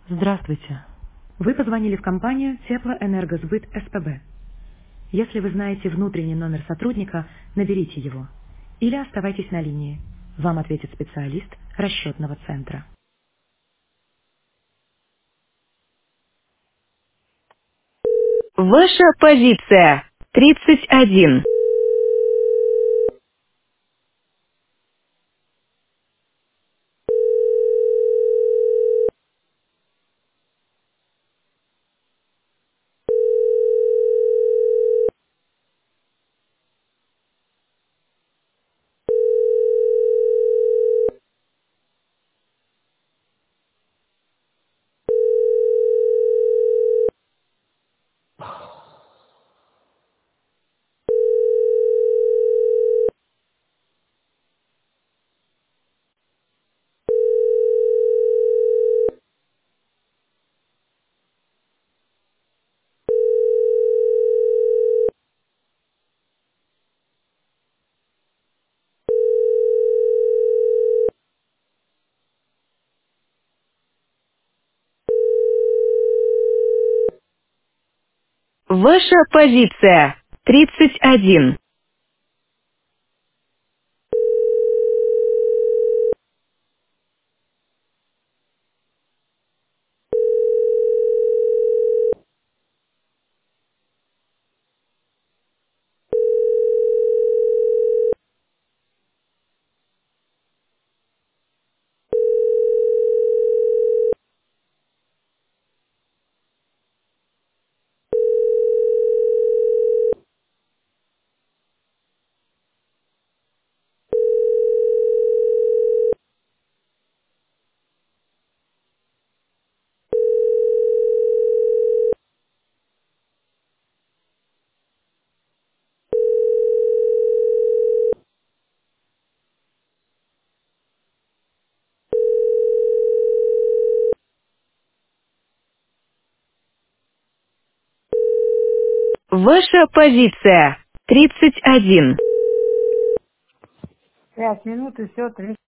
Здравствуйте. Вы позвонили в компанию Теплоэнергосбыт СПБ. Если вы знаете внутренний номер сотрудника, наберите его. Или оставайтесь на линии. Вам ответит специалист расчетного центра. Ваша позиция 31. Ваша позиция 31. Ваша позиция 31. 5 минут и все,